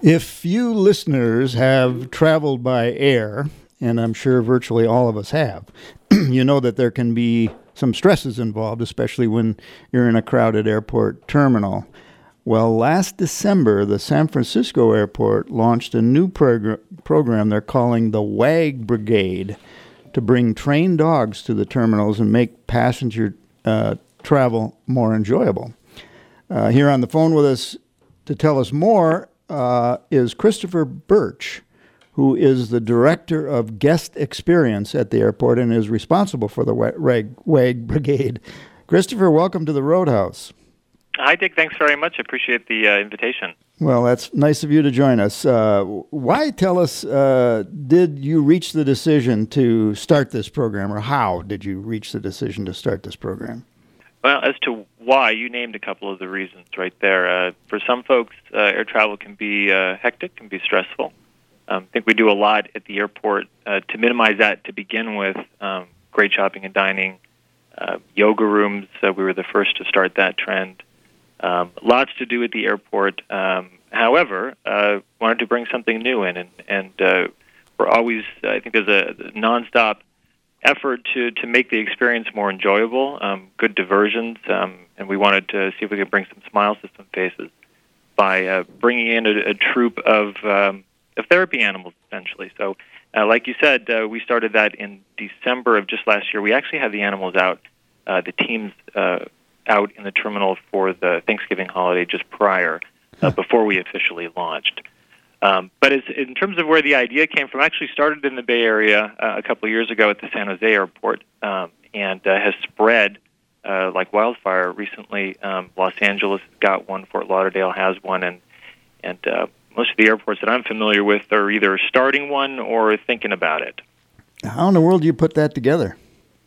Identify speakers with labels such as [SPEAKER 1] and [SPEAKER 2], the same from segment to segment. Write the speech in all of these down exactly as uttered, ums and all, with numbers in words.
[SPEAKER 1] If you listeners have traveled by air, and I'm sure virtually all of us have, you know that there can be some stresses involved, especially when you're in a crowded airport terminal. Well, last December, the San Francisco airport launched a new prog- program they're calling the WAG Brigade to bring trained dogs to the terminals and make passenger uh, travel more enjoyable. Uh, here on the phone with us to tell us more uh, is Christopher Birch, who is the Director of Guest Experience at the airport and is responsible for the WAG, WAG Brigade. Christopher, welcome to the Roadhouse.
[SPEAKER 2] Hi, Dick. Thanks very much. I appreciate the uh, invitation.
[SPEAKER 1] Well, that's nice of you to join us. Uh, why, tell us, uh, did you reach the decision to start this program, or how did you reach the decision to start this program?
[SPEAKER 2] Well, as to why, you named a couple of the reasons right there. Uh, for some folks, uh, air travel can be uh, hectic, can be stressful. Um, I think we do a lot at the airport uh, to minimize that to begin with. Um, great shopping and dining, uh, yoga rooms. Uh, we were the first to start that trend. Um, lots to do at the airport. Um, however, uh, wanted to bring something new in, and, and uh, we're always, I think there's a nonstop effort to, to make the experience more enjoyable, um, good diversions, um, and we wanted to see if we could bring some smiles to some faces by uh, bringing in a, a troupe of, um, of therapy animals, essentially. So, uh, like you said, uh, we started that in December of just last year. We actually had the animals out, uh, the teams uh, out in the terminal for the Thanksgiving holiday just prior, uh, before we officially launched. Um, but as, in terms of where the idea came from, I actually started in the Bay Area uh, a couple of years ago at the San Jose airport, um, and uh, has spread uh, like wildfire. Recently, um, Los Angeles got one, Fort Lauderdale has one, and and uh, most of the airports that I'm familiar with are either starting one or thinking about it.
[SPEAKER 1] How in the world do you put that together?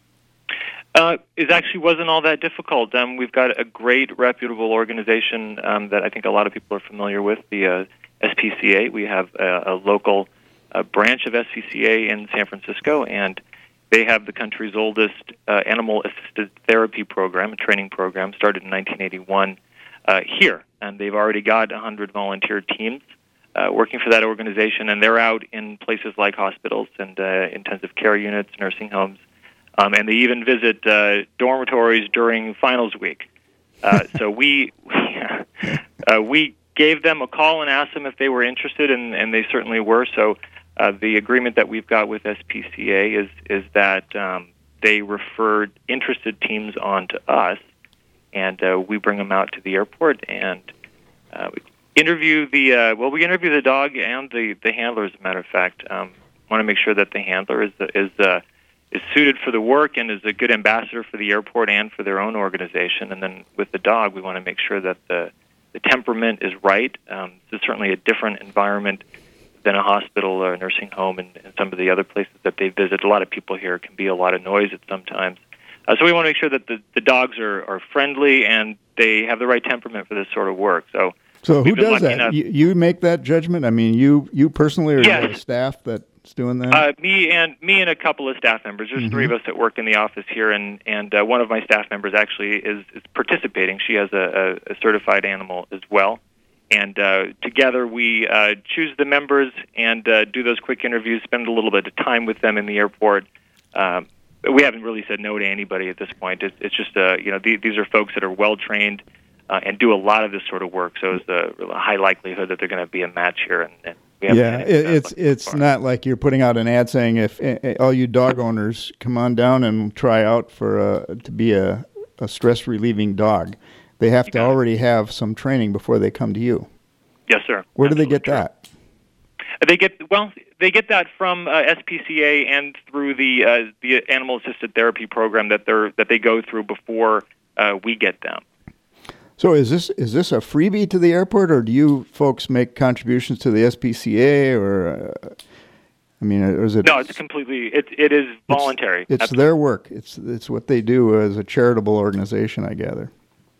[SPEAKER 2] Uh, it actually wasn't all that difficult. Um, we've got a great, reputable organization um, that I think a lot of people are familiar with, the uh, S P C A. We have a, a local uh, branch of S P C A in San Francisco, and they have the country's oldest uh, animal-assisted therapy program, a training program, started in nineteen eighty-one uh, here. And they've already got one hundred volunteer teams uh, working for that organization, and they're out in places like hospitals and uh, intensive care units, nursing homes, um, and they even visit uh, dormitories during finals week. Uh, so we uh, we gave them a call and asked them if they were interested, and, and they certainly were. So uh, the agreement that we've got with S P C A is is that um, they referred interested teams on to us, and uh, we bring them out to the airport and uh, we interview the uh, well, we interview the dog and the, the handler. As a matter of fact, um, want to make sure that the handler is is uh, is suited for the work and is a good ambassador for the airport and for their own organization. And then with the dog, we want to make sure that the the temperament is right. Um, it's certainly a different environment than a hospital or a nursing home and, and some of the other places that they visit. A lot of people here, can be a lot of noise at sometimes. Uh, so we want to make sure that the, the dogs are, are friendly and they have the right temperament for this sort of work. So,
[SPEAKER 1] so who does that? You, you make that judgment? I mean, you you personally, or
[SPEAKER 2] yes.
[SPEAKER 1] you have a staff that's doing that?
[SPEAKER 2] Uh, me and me and a couple of staff members. There's mm-hmm. three of us that work in the office here, and and uh, one of my staff members actually is, is participating. She has a, a, a certified animal as well, and uh, together we uh, choose the members and uh, do those quick interviews. Spend a little bit of time with them in the airport. Um, we haven't really said no to anybody at this point. It's, it's just uh, you know th- these are folks that are well trained uh, and do a lot of this sort of work. So there's a high likelihood that they're going to be a match here. And, and
[SPEAKER 1] yeah, it, it's it's not like you're putting out an ad saying if uh, all you dog owners come on down and try out for a, to be a, a stress relieving dog. They have to already have some training before they come to you.
[SPEAKER 2] Yes, sir.
[SPEAKER 1] Where
[SPEAKER 2] Absolutely
[SPEAKER 1] do they get
[SPEAKER 2] true.
[SPEAKER 1] that?
[SPEAKER 2] They get well. They get that from uh, S P C A and through the uh, the animal assisted therapy program that they're that they go through before uh, we get them.
[SPEAKER 1] So is this is this a freebie to the airport, or do you folks make contributions to the S P C A, or uh, I mean, or is it?
[SPEAKER 2] No, it's completely. It it is voluntary.
[SPEAKER 1] It's, it's their work. It's it's what they do as a charitable organization, I gather.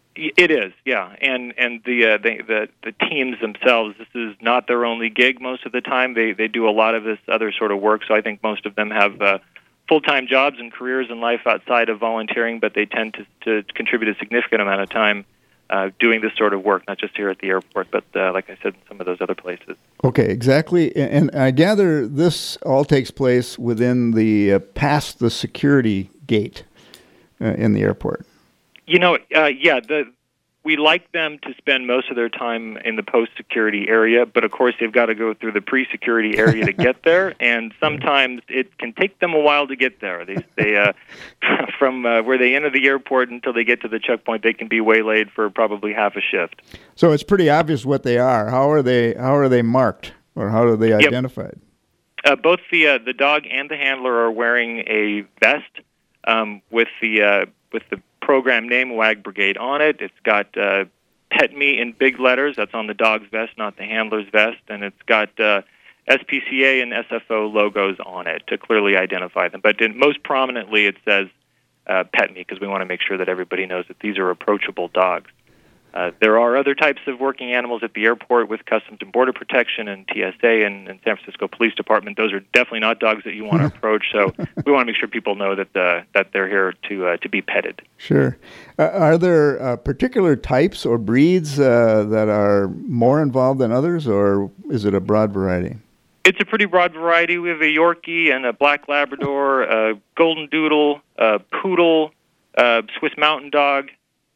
[SPEAKER 2] It is, yeah, and and the, uh, the the the teams themselves. This is not their only gig. Most of the time, they they do a lot of this other sort of work. So I think most of them have uh, full time jobs and careers and life outside of volunteering, but they tend to to contribute a significant amount of time uh, doing this sort of work, not just here at the airport, but uh, like I said, in some of those other places.
[SPEAKER 1] Okay, exactly. And, and I gather this all takes place within the uh, past the security gate uh, in the airport.
[SPEAKER 2] You know, uh, yeah, the we like them to spend most of their time in the post-security area, but of course they've got to go through the pre-security area to get there, and sometimes it can take them a while to get there. They, they uh, from uh, where they enter the airport until they get to the checkpoint, they can be waylaid for probably half a shift.
[SPEAKER 1] So it's pretty obvious what they are. How are they? How are they marked, or how are they
[SPEAKER 2] Yep.
[SPEAKER 1] identified?
[SPEAKER 2] Uh, both the uh, the dog and the handler are wearing a vest um, with the uh, with the program name Wag Brigade on it. It's got uh, Pet Me in big letters. That's on the dog's vest, not the handler's vest. And it's got uh, S P C A and S F O logos on it to clearly identify them. But in, most prominently, it says uh, Pet Me, because we want to make sure that everybody knows that these are approachable dogs. Uh, there are other types of working animals at the airport with Customs and Border Protection and T S A and, and San Francisco Police Department. Those are definitely not dogs that you want to approach. So we want to make sure people know that uh, that they're here to uh, to be petted.
[SPEAKER 1] Sure. Uh, are there uh, particular types or breeds uh, that are more involved than others, or is it a broad variety?
[SPEAKER 2] It's a pretty broad variety. We have a Yorkie and a Black Labrador, a Golden Doodle, a Poodle, a Swiss Mountain Dog.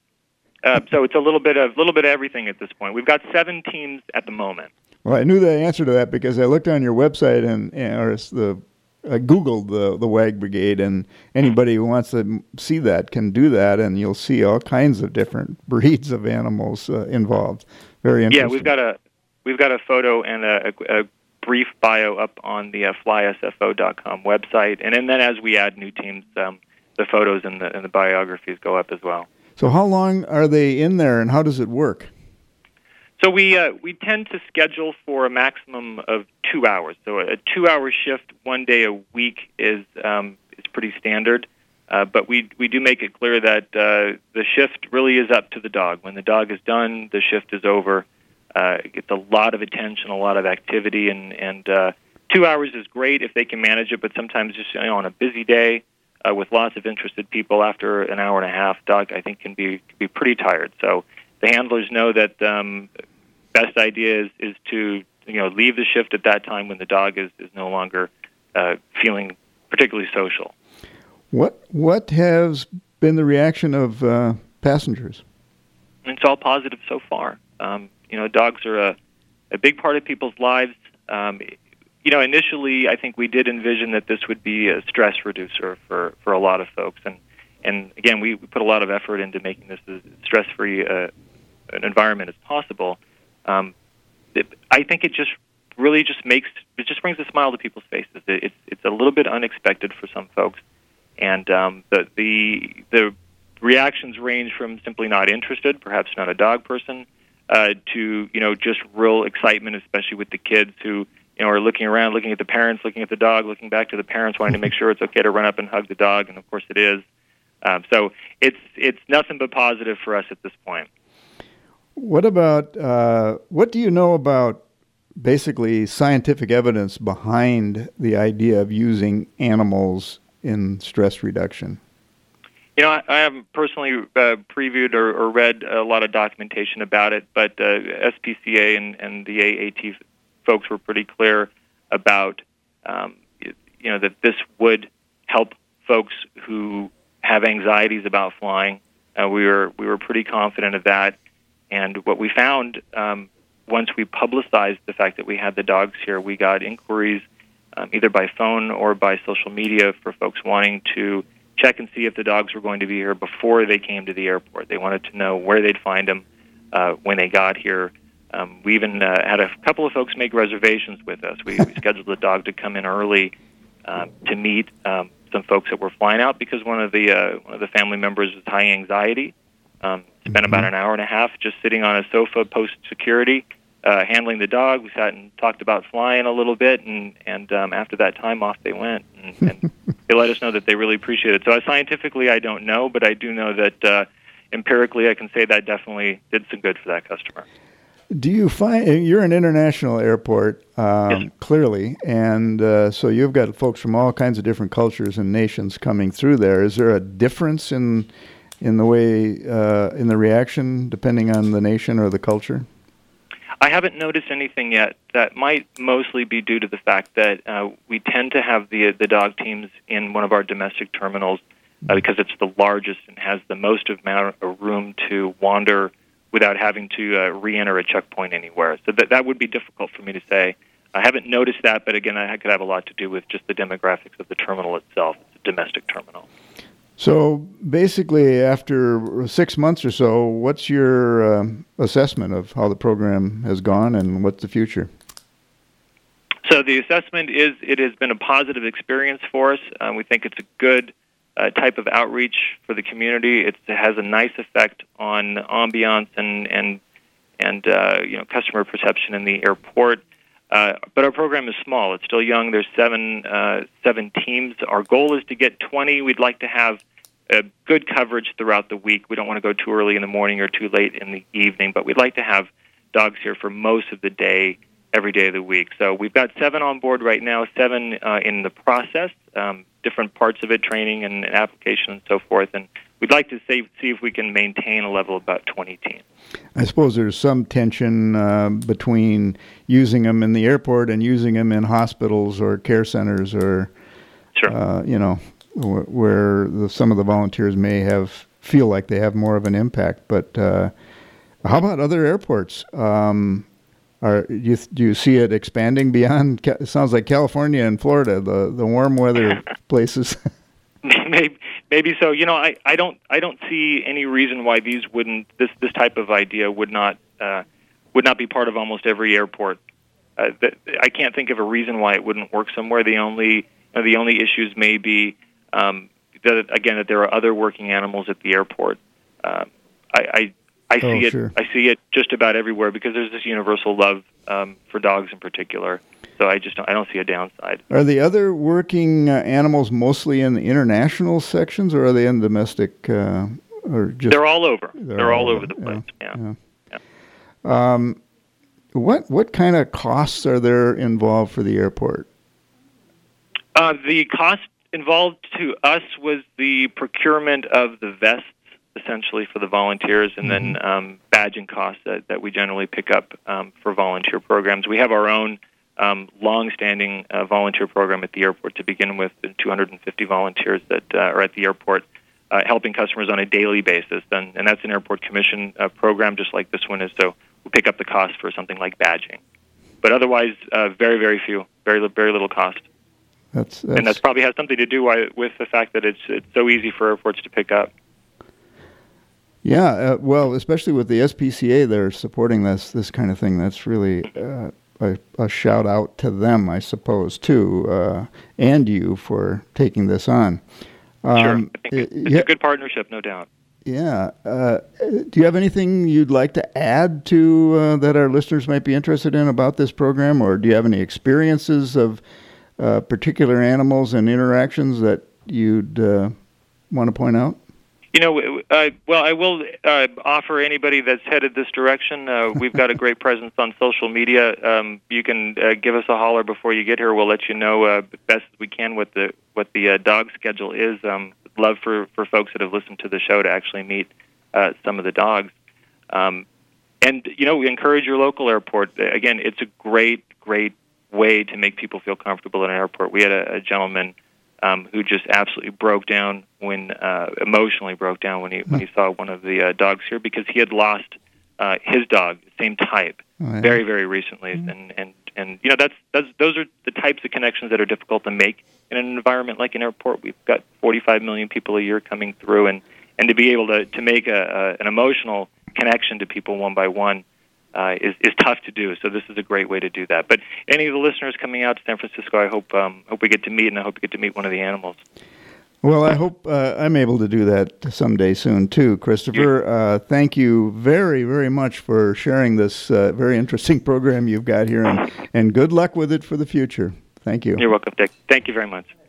[SPEAKER 2] Uh, so it's a little bit of little bit of everything at this point. We've got seven teams at the moment.
[SPEAKER 1] Well, I knew the answer to that because I looked on your website and, and or it's the I googled the the Wag Brigade, and anybody who wants to see that can do that, and you'll see all kinds of different breeds of animals uh, involved. Very interesting.
[SPEAKER 2] Yeah, we've got a we've got a photo and a, a, a brief bio up on the uh, fly S F O dot com website, and, and then as we add new teams, um, the photos and the and the biographies go up as well.
[SPEAKER 1] So how long are they in there, and how does it work?
[SPEAKER 2] So we uh, we tend to schedule for a maximum of two hours. So a two-hour shift one day a week is um, is pretty standard. Uh, but we we do make it clear that uh, the shift really is up to the dog. When the dog is done, the shift is over. Uh, it gets a lot of attention, a lot of activity, and and uh, two hours is great if they can manage it. But sometimes just you know, on a busy day, Uh, with lots of interested people, after an hour and a half, dog I think can be can be pretty tired. So the handlers know that um, best idea is, is to you know leave the shift at that time when the dog is, is no longer uh, feeling particularly social.
[SPEAKER 1] What what has been the reaction of uh, passengers?
[SPEAKER 2] It's all positive so far. Um, you know, dogs are a, a big part of people's lives. Um, You know, initially, I think we did envision that this would be a stress reducer for, for a lot of folks. And, and again, we, we put a lot of effort into making this as stress-free uh, an environment as possible. Um, it, I think it just really just makes, it just brings a smile to people's faces. It, it's, it's a little bit unexpected for some folks. And um, the, the, the reactions range from simply not interested, perhaps not a dog person, uh, to, you know, just real excitement, especially with the kids who, you know, are looking around, looking at the parents, looking at the dog, looking back to the parents, wanting to make sure it's okay to run up and hug the dog, and of course it is. Um, so it's it's nothing but positive for us at this point.
[SPEAKER 1] What about, uh, what do you know about basically scientific evidence behind the idea of using animals in stress reduction?
[SPEAKER 2] You know, I, I haven't personally uh, previewed or, or read a lot of documentation about it, but uh, S P C A and, and the A A T folks were pretty clear about, um, you know, that this would help folks who have anxieties about flying. Uh, we were we were pretty confident of that, and what we found um, once we publicized the fact that we had the dogs here, we got inquiries um, either by phone or by social media for folks wanting to check and see if the dogs were going to be here before they came to the airport. They wanted to know where they'd find them uh, when they got here. Um, we even uh, had a couple of folks make reservations with us. We, we scheduled the dog to come in early um, to meet um, some folks that were flying out because one of the uh, one of the family members was high anxiety. Um, spent about an hour and a half just sitting on a sofa post security, uh, handling the dog. We sat and talked about flying a little bit, and and um, after that time, off they went. And, and they let us know that they really appreciate it. So uh, scientifically, I don't know, but I do know that uh, empirically, I can say that definitely did some good for that customer.
[SPEAKER 1] Do you find, you're an international airport, um,
[SPEAKER 2] yes.
[SPEAKER 1] clearly, and uh, so you've got folks from all kinds of different cultures and nations coming through there. Is there a difference in in the way, uh, in the reaction, depending on the nation or the culture?
[SPEAKER 2] I haven't noticed anything yet. That might mostly be due to the fact that uh, we tend to have the the dog teams in one of our domestic terminals uh, because it's the largest and has the most amount of room to wander without having to uh, re-enter a checkpoint anywhere. So that that would be difficult for me to say. I haven't noticed that, but again, that could have a lot to do with just the demographics of the terminal itself. It's a domestic terminal.
[SPEAKER 1] So basically, after six months or so, what's your uh, assessment of how the program has gone and what's the future?
[SPEAKER 2] So the assessment is it has been a positive experience for us. Um, we think it's a good uh, type of outreach for the community. It's, it has a nice effect on ambiance and and and uh, you know customer perception in the airport. Uh, but our program is small. It's still young. There's seven uh, seven teams. Our goal is to get twenty. We'd like to have uh, good coverage throughout the week. We don't want to go too early in the morning or too late in the evening, but we'd like to have dogs here for most of the day, every day of the week. So we've got seven on board right now, seven uh, in the process, um, different parts of it, training and application and so forth. And we'd like to see, see if we can maintain a level of about twenty teams.
[SPEAKER 1] I suppose there's some tension uh, between using them in the airport and using them in hospitals or care centers or,
[SPEAKER 2] sure.
[SPEAKER 1] uh, you know, wh- where the, some of the volunteers may have feel like they have more of an impact. But uh, how about other airports? Um, are you, do you see it expanding beyond? It sounds like California and Florida, the, the warm weather places.
[SPEAKER 2] Maybe, maybe so. You know, I, I don't I don't see any reason why these wouldn't this this type of idea would not uh, would not be part of almost every airport. Uh, that, I can't think of a reason why it wouldn't work somewhere. The only you know, the only issues may be um, that again that there are other working animals at the airport. Uh, I I, I see
[SPEAKER 1] oh,
[SPEAKER 2] it
[SPEAKER 1] sure.
[SPEAKER 2] I see it just about everywhere because there's this universal love um, for dogs in particular. So I just don't, I don't see a downside.
[SPEAKER 1] Are the other working uh, animals mostly in the international sections, or are they in domestic? Uh, or just
[SPEAKER 2] they're all over.
[SPEAKER 1] They're,
[SPEAKER 2] they're all,
[SPEAKER 1] all
[SPEAKER 2] over the place. Yeah.
[SPEAKER 1] yeah.
[SPEAKER 2] yeah.
[SPEAKER 1] Um, what what kind of costs are there involved for the airport?
[SPEAKER 2] Uh, the cost involved to us was the procurement of the vests, essentially for the volunteers, and mm-hmm. then um, badging costs that, that we generally pick up um, for volunteer programs. We have our own Um, long-standing uh, volunteer program at the airport to begin with, two hundred fifty volunteers that uh, are at the airport uh, helping customers on a daily basis, and, and that's an airport commission uh, program just like this one is, so we pick up the cost for something like badging. But otherwise, uh, very, very few, very very little cost.
[SPEAKER 1] That's, that's...
[SPEAKER 2] And that probably has something to do why, with the fact that it's it's so easy for airports to pick up.
[SPEAKER 1] Yeah, uh, well, especially with the S P C A, they're supporting this this kind of thing. That's really... Uh, A, a shout out to them, I suppose, too, uh, and you for taking this on. Um,
[SPEAKER 2] sure, I think it's
[SPEAKER 1] yeah,
[SPEAKER 2] a good partnership, no doubt.
[SPEAKER 1] Yeah. Uh, do you have anything you'd like to add to uh, that our listeners might be interested in about this program, or do you have any experiences of uh, particular animals and interactions that you'd uh, want to point out?
[SPEAKER 2] You know, uh, well, I will uh, offer anybody that's headed this direction. Uh, we've got a great presence on social media. Um, you can uh, give us a holler before you get here. We'll let you know uh, best as we can what the what the uh, dog schedule is. Um, love for, for folks that have listened to the show to actually meet uh, some of the dogs. Um, and you know, we encourage your local airport. Again, it's a great, great way to make people feel comfortable at an airport. We had a, a gentleman. Um, who just absolutely broke down when uh, emotionally broke down when he when he saw one of the uh, dogs here because he had lost uh, his dog, same type, oh, yeah. very very recently, mm-hmm. and and and you know that's that's those are the types of connections that are difficult to make in an environment like an airport. We've got forty-five million people a year coming through, and, and to be able to to make a, a an emotional connection to people one by one. Uh, is, is tough to do, so this is a great way to do that. But any of the listeners coming out to San Francisco, I hope um, hope we get to meet, and I hope we get to meet one of the animals.
[SPEAKER 1] Well, I hope uh, I'm able to do that someday soon, too. Christopher, uh, thank you very, very much for sharing this uh, very interesting program you've got here, and, and good luck with it for the future. Thank you.
[SPEAKER 2] You're welcome, Dick. Thank you very much.